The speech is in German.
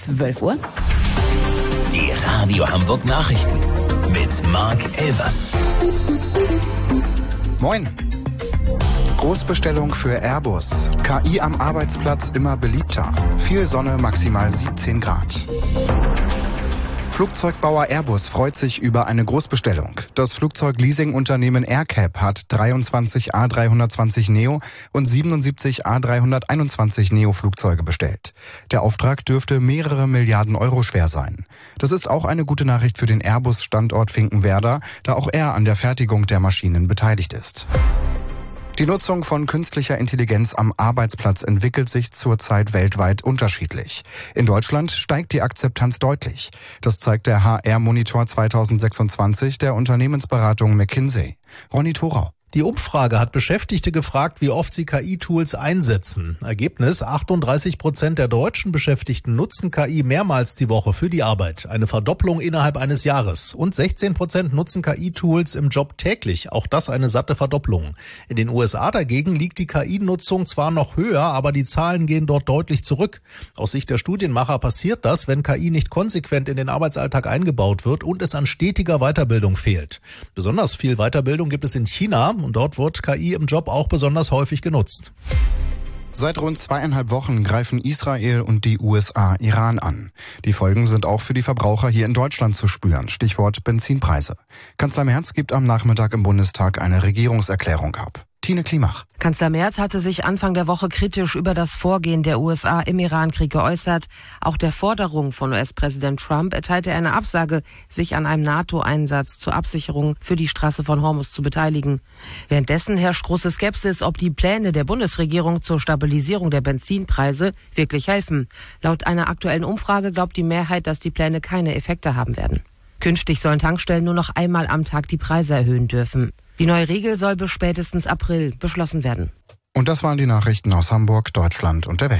12 Uhr. Die Radio Hamburg Nachrichten mit Marc Elvers. Moin. Großbestellung für Airbus. KI am Arbeitsplatz immer beliebter. Viel Sonne, maximal 17 Grad. Flugzeugbauer Airbus freut sich über eine Großbestellung. Das Flugzeugleasingunternehmen AerCap hat 23 A320neo und 77 A321neo Flugzeuge bestellt. Der Auftrag dürfte mehrere Milliarden Euro schwer sein. Das ist auch eine gute Nachricht für den Airbus-Standort Finkenwerder, da auch er an der Fertigung der Maschinen beteiligt ist. Die Nutzung von künstlicher Intelligenz am Arbeitsplatz entwickelt sich zurzeit weltweit unterschiedlich. In Deutschland steigt die Akzeptanz deutlich. Das zeigt der HR-Monitor 2026 der Unternehmensberatung McKinsey. Ronny Thorau. Die Umfrage hat Beschäftigte gefragt, wie oft sie KI-Tools einsetzen. Ergebnis: 38% der deutschen Beschäftigten nutzen KI mehrmals die Woche für die Arbeit. Eine Verdopplung innerhalb eines Jahres. Und 16% nutzen KI-Tools im Job täglich. Auch das eine satte Verdopplung. In den USA dagegen liegt die KI-Nutzung zwar noch höher, aber die Zahlen gehen dort deutlich zurück. Aus Sicht der Studienmacher passiert das, wenn KI nicht konsequent in den Arbeitsalltag eingebaut wird und es an stetiger Weiterbildung fehlt. Besonders viel Weiterbildung gibt es in China. Und dort wird KI im Job auch besonders häufig genutzt. Seit rund 2,5 Wochen greifen Israel und die USA Iran an. Die Folgen sind auch für die Verbraucher hier in Deutschland zu spüren. Stichwort Benzinpreise. Kanzler Merz gibt am Nachmittag im Bundestag eine Regierungserklärung ab. Tine Klimach. Kanzler Merz hatte sich Anfang der Woche kritisch über das Vorgehen der USA im Irankrieg geäußert. Auch der Forderung von US-Präsident Trump erteilte er eine Absage, sich an einem NATO-Einsatz zur Absicherung für die Straße von Hormuz zu beteiligen. Währenddessen herrscht große Skepsis, ob die Pläne der Bundesregierung zur Stabilisierung der Benzinpreise wirklich helfen. Laut einer aktuellen Umfrage glaubt die Mehrheit, dass die Pläne keine Effekte haben werden. Künftig sollen Tankstellen nur noch einmal am Tag die Preise erhöhen dürfen. Die neue Regel soll bis spätestens April beschlossen werden. Und das waren die Nachrichten aus Hamburg, Deutschland und der Welt.